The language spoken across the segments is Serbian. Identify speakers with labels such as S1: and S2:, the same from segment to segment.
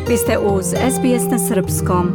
S1: Vi ste uz SBS na srpskom.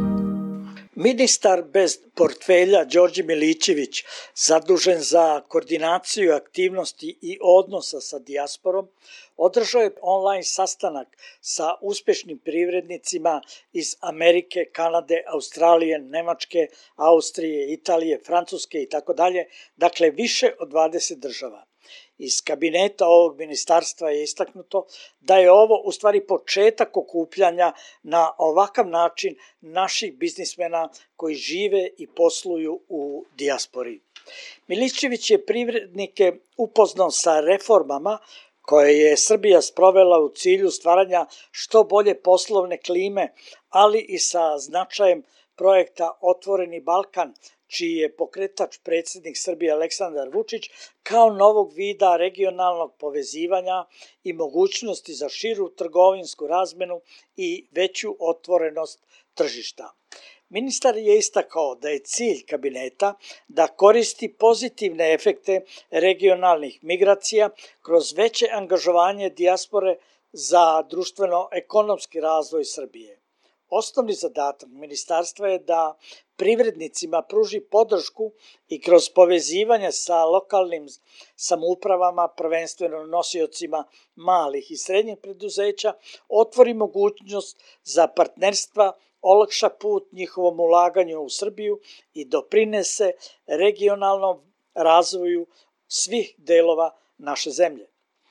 S2: Ministar bez portfelja Đorđe Milićević, zadužen za koordinaciju aktivnosti i odnosa sa dijasporom, održao je online sastanak sa uspešnim privrednicima iz Amerike, Kanade, Australije, Nemačke, Austrije, Italije, Francuske itd., dakle više od 20 država. Iz kabineta ovog ministarstva je istaknuto da je ovo u stvari početak okupljanja na ovakav način naših biznismena koji žive i posluju u dijaspori. Milićević je privrednike upoznao sa reformama koje je Srbija sprovela u cilju stvaranja što bolje poslovne klime, ali i sa značajem projekta Otvoreni Balkan, čiji je pokretač predsjednik Srbije Aleksandar Vučić, kao novog vida regionalnog povezivanja i mogućnosti za širu trgovinsku razmenu i veću otvorenost tržišta. Ministar je istakao da je cilj kabineta da koristi pozitivne efekte regionalnih migracija kroz veće angažovanje dijaspore za društveno-ekonomski razvoj Srbije. Osnovni zadatak ministarstva je da privrednicima pruži podršku i kroz povezivanje sa lokalnim samoupravama, prvenstveno nosiocima malih i srednjih preduzeća, otvori mogućnost za partnerstva, olakša put njihovom ulaganju u Srbiju i doprinese regionalnom razvoju svih delova naše zemlje.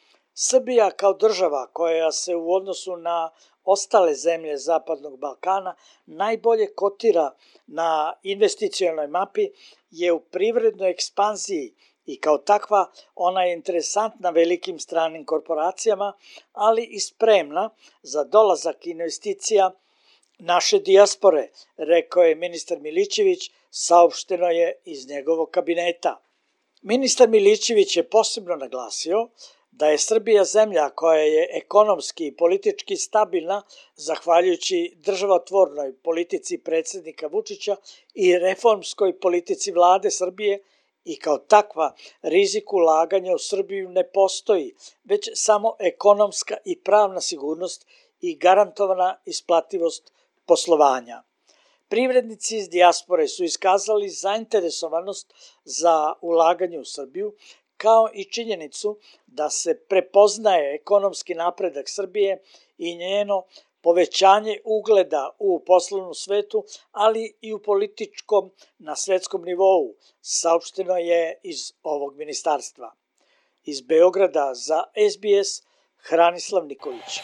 S2: Srbija kao država koja se u odnosu na ostale zemlje Zapadnog Balkana najbolje kotira na investicionoj mapi je u privrednoj ekspanziji i kao takva ona je interesantna velikim stranim korporacijama, ali i spremna za dolazak investicija naše dijaspore, rekao je ministar Milićević, saopšteno je iz njegovog kabineta. Ministar Milićević je posebno naglasio da je Srbija zemlja koja je ekonomski i politički stabilna zahvaljujući državotvornoj politici predsjednika Vučića i reformskoj politici vlade Srbije i kao takva rizik ulaganja u Srbiju ne postoji, već samo ekonomska i pravna sigurnost i garantovana isplativost poslovanja. Privrednici iz dijaspore su iskazali zainteresovanost za ulaganje u Srbiju, kao i činjenicu da se prepoznaje ekonomski napredak Srbije i njeno povećanje ugleda u poslovnom svetu, ali i u političkom na svetskom nivou, saopšteno je iz ovog ministarstva. Iz Beograda za SBS, Hranislav Nikolić.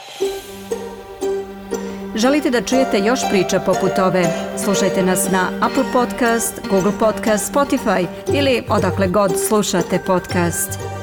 S1: Želite da čujete još priča poput ove? Slušajte nas na Apple Podcast, Google Podcast, Spotify ili odakle god slušate podcast.